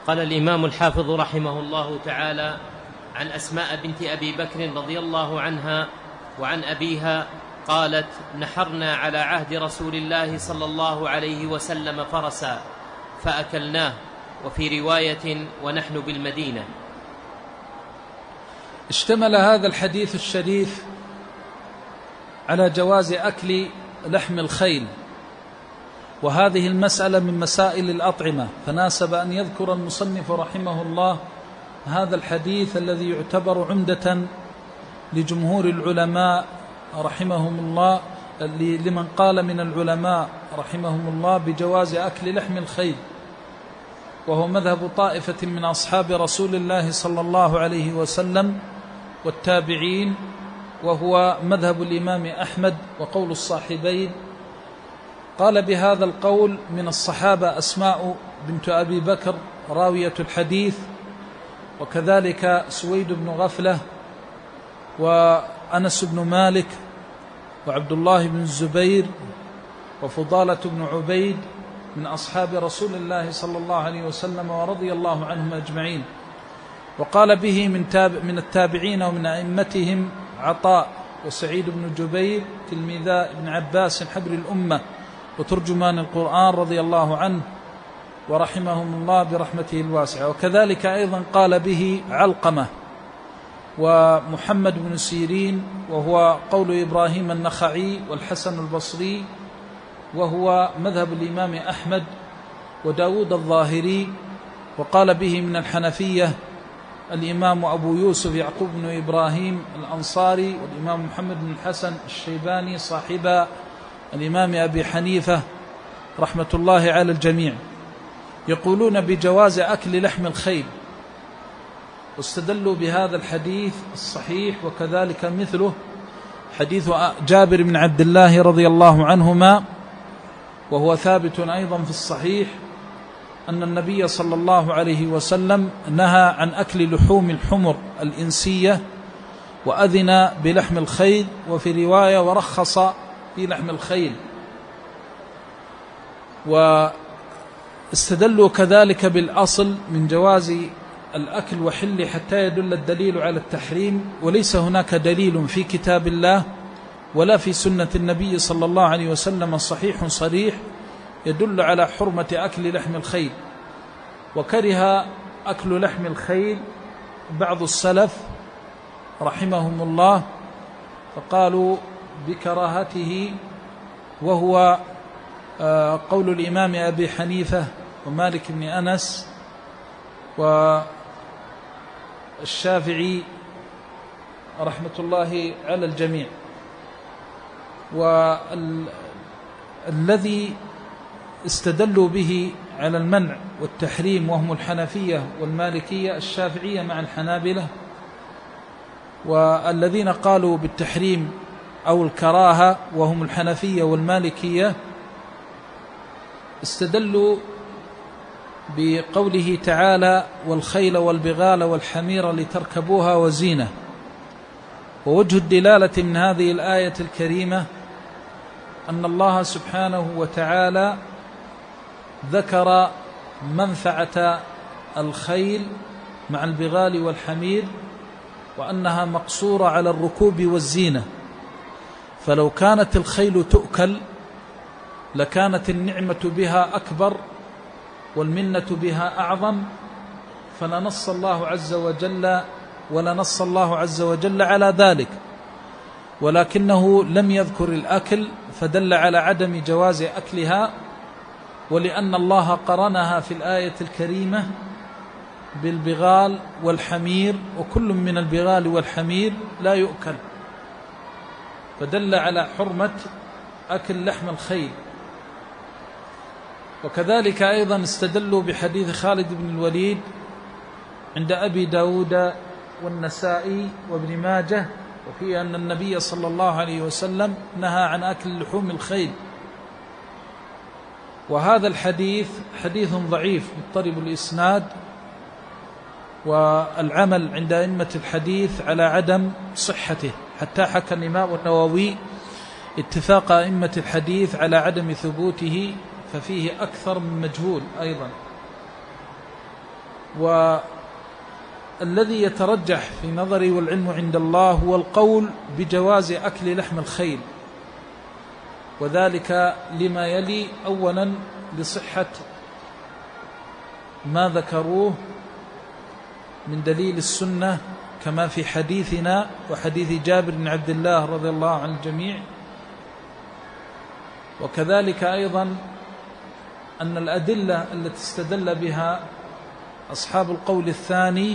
قال الإمام الحافظ رحمه الله تعالى: عن أسماء بنت أبي بكر رضي الله عنها وعن أبيها قالت: نحرنا على عهد رسول الله صلى الله عليه وسلم فرسا فأكلناه، وفي رواية: ونحن بالمدينة. اشتمل هذا الحديث الشريف على جواز أكل لحم الخيل، وهذه المسألة من مسائل الأطعمة، فناسب أن يذكر المصنف رحمه الله هذا الحديث الذي يعتبر عمدة لجمهور العلماء رحمهم الله، لمن قال من العلماء رحمهم الله بجواز أكل لحم الخيل، وهو مذهب طائفة من أصحاب رسول الله صلى الله عليه وسلم والتابعين، وهو مذهب الإمام أحمد وقول الصاحبين. قال بهذا القول من الصحابة أسماء بنت أبي بكر راوية الحديث، وكذلك سويد بن غفلة وأنس بن مالك وعبد الله بن الزبير وفضالة بن عبيد من أصحاب رسول الله صلى الله عليه وسلم ورضي الله عنهم أجمعين. وقال به من التابعين ومن أئمتهم عطاء وسعيد بن جبير تلميذا ابن عباس حبر الأمة وترجمان القرآن رضي الله عنه ورحمهم الله برحمته الواسعة. وكذلك أيضا قال به علقمة ومحمد بن سيرين، وهو قول إبراهيم النخعي والحسن البصري، وهو مذهب الإمام أحمد وداود الظاهري. وقال به من الحنفية الإمام أبو يوسف يعقوب بن إبراهيم الأنصاري والإمام محمد بن الحسن الشيباني صاحب الإمام أبي حنيفة رحمة الله على الجميع، يقولون بجواز أكل لحم الخيل، واستدلوا بهذا الحديث الصحيح، وكذلك مثله حديث جابر بن عبد الله رضي الله عنهما، وهو ثابت أيضا في الصحيح، أن النبي صلى الله عليه وسلم نهى عن أكل لحوم الحمر الإنسية، وأذن بلحم الخيل، وفي رواية ورخص في لحم الخيل. واستدلوا كذلك بالأصل من جواز الأكل وحل حتى يدل الدليل على التحريم، وليس هناك دليل في كتاب الله ولا في سنة النبي صلى الله عليه وسلم صحيح صريح يدل على حرمة أكل لحم الخيل. وكره أكل لحم الخيل بعض السلف رحمهم الله، فقالوا بكراهته، وهو قول الإمام أبي حنيفة ومالك بن أنس والشافعي رحمة الله على الجميع. والذي استدلوا به على المنع والتحريم وهم الحنفية والمالكية، الشافعية مع الحنابلة، والذين قالوا بالتحريم أو الكراهة وهم الحنفية والمالكية استدلوا بقوله تعالى: والخيل والبغال والحمير لتركبوها وزينة. ووجه الدلالة من هذه الآية الكريمة أن الله سبحانه وتعالى ذكر منفعة الخيل مع البغال والحمير، وأنها مقصورة على الركوب والزينة، فلو كانت الخيل تؤكل لكانت النعمة بها أكبر والمنة بها أعظم، ولنص الله عز وجل على ذلك، ولكنه لم يذكر الأكل فدل على عدم جواز أكلها، ولأن الله قرنها في الآية الكريمة بالبغال والحمير، وكل من البغال والحمير لا يؤكل، فدل على حرمة أكل لحم الخيل. وكذلك أيضا استدلوا بحديث خالد بن الوليد عند أبي داود والنسائي وابن ماجه، وفيه أن النبي صلى الله عليه وسلم نهى عن أكل لحوم الخيل. وهذا الحديث حديث ضعيف مضطرب الإسناد، والعمل عند أئمة الحديث على عدم صحته، حتى حكى الإمام النووي اتفاق أئمة الحديث على عدم ثبوته، ففيه أكثر من مجهول أيضا. والذي يترجح في نظري والعلم عند الله هو القول بجواز أكل لحم الخيل، وذلك لما يلي: أولا لصحة ما ذكروه من دليل السنة كما في حديثنا وحديث جابر بن عبد الله رضي الله عن الجميع، وكذلك أيضا أن الأدلة التي استدل بها أصحاب القول الثاني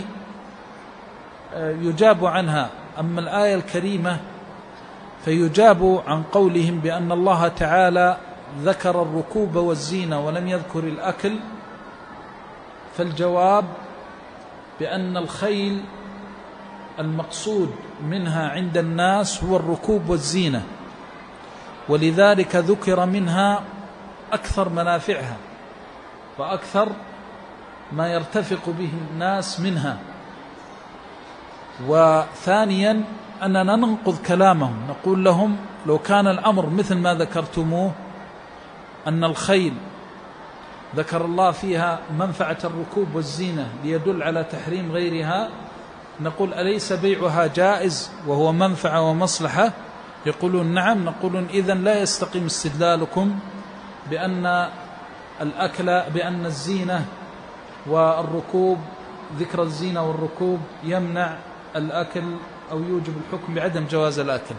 يجاب عنها. أما الآية الكريمة فيجاب عن قولهم بأن الله تعالى ذكر الركوب والزينة ولم يذكر الأكل، فالجواب بأن الخيل المقصود منها عند الناس هو الركوب والزينة، ولذلك ذكر منها أكثر منافعها وأكثر ما يرتفق به الناس منها. وثانيا أننا ننقض كلامهم، نقول لهم لو كان الأمر مثل ما ذكرتموه أن الخيل ذكر الله فيها منفعة الركوب والزينة ليدل على تحريم غيرها، نقول أليس بيعها جائز وهو منفعة ومصلحة؟ يقولون نعم. نقول إذن لا يستقيم استدلالكم بأن الأكل بأن الزينة والركوب، ذكر الزينة والركوب يمنع الأكل أو يوجب الحكم بعدم جواز الأكل.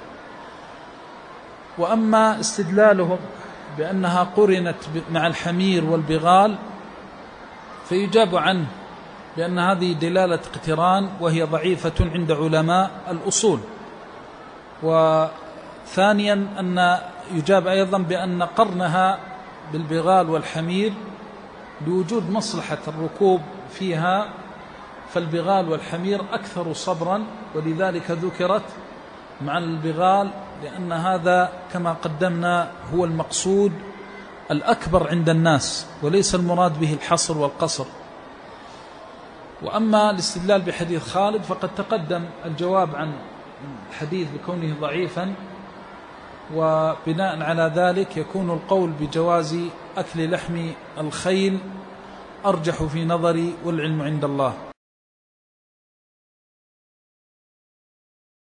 وأما استدلالهم بأنها قرنت مع الحمير والبغال فيجاب عنه بأن هذه دلالة اقتران وهي ضعيفة عند علماء الأصول. وثانيا أن يجاب أيضا بأن قرنها بالبغال والحمير لوجود مصلحة الركوب فيها، فالبغال والحمير أكثر صبرا ولذلك ذكرت مع البغال، لأن هذا كما قدمنا هو المقصود الأكبر عند الناس وليس المراد به الحصر والقصر. وأما الاستدلال بحديث خالد فقد تقدم الجواب عن الحديث بكونه ضعيفا، وبناء على ذلك يكون القول بجواز أكل لحم الخيل أرجح في نظري والعلم عند الله.